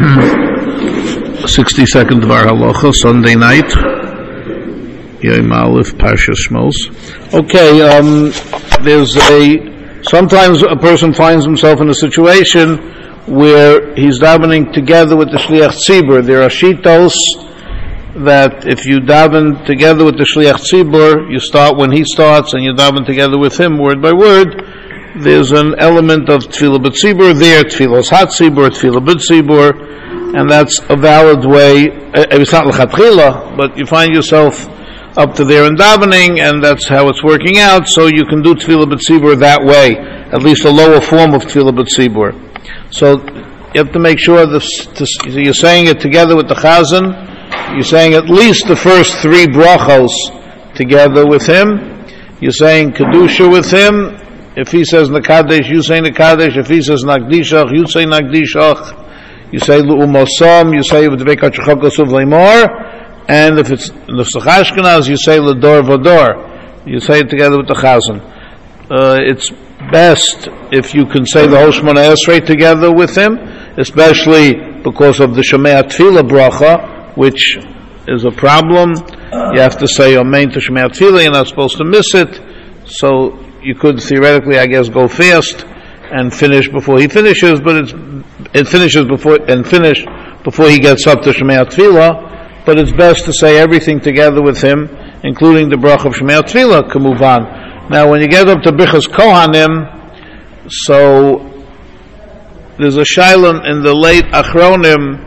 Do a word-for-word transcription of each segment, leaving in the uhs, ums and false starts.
sixty-second Dvar Halacha, Sunday night, Yom Aleph, Parsha Shmos. Okay, um, there's a, sometimes a person finds himself in a situation where he's davening together with the Shliach Tzibur. There are shitos that if you daven together with the Shliach Tzibur, you start when he starts and you daven together with him word by word, there's an element of Tefillah B'Tzibur there, Tefillah Hatzibur, Tefillah B'Tzibur, and that's a valid way. It's not l'chatchila, but you find yourself up to there in davening, and that's how it's working out, so you can do Tefillah B'Tzibur that way, at least a lower form of Tefillah B'Tzibur. So you have to make sure that to, you're saying it together with the Chazan, you're saying at least the first three brachos together with him, you're saying Kedusha with him. If he says Nakadesh, you say Nakadesh. If he says Nagdishach, you say Nagdishach. You say L'umosam, you say V'dvei Kachachakasuv Leimor. And if it's Nusach Ashkenaz, you say L'dor V'dor. You say it together with the Chazan. Uh, it's best if you can say the whole Shemona Esrei together with him, especially because of the Shemei Tefillah bracha, which is a problem. You have to say Amen to Shemei Tefillah, you're not supposed to miss it. So you could theoretically, I guess, go fast and finish before he finishes, but it's, it finishes before, and finish before he gets up to Shemei Tefillah, but it's best to say everything together with him, including the bracha of Shemei Tefillah, Kemuvan. Now, when you get up to Birchas Kohanim, so there's a shailon in the late Achronim,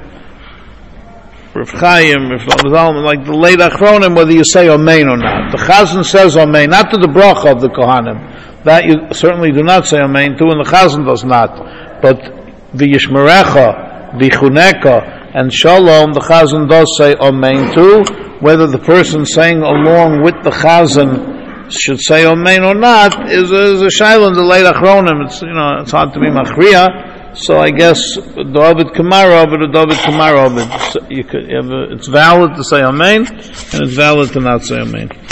Rav Chaim, Rav Zalman, like the late Achronim, whether you say Amen or not. The Chazan says Amen, not to the bracha of the Kohanim. That you certainly do not say Amen to, and the Chazan does not. But V'yishmerecha, V'chuneka, and Shalom, the Chazan does say Amen to. Whether the person saying along with the Chazan should say Amen or not is a, is a shaila in the late Achronim. It's, you know, it's hard to be machriya. So I guess David Kamara, but David Kamara, you could, it's valid to say Amen, and it's valid to not say Amen.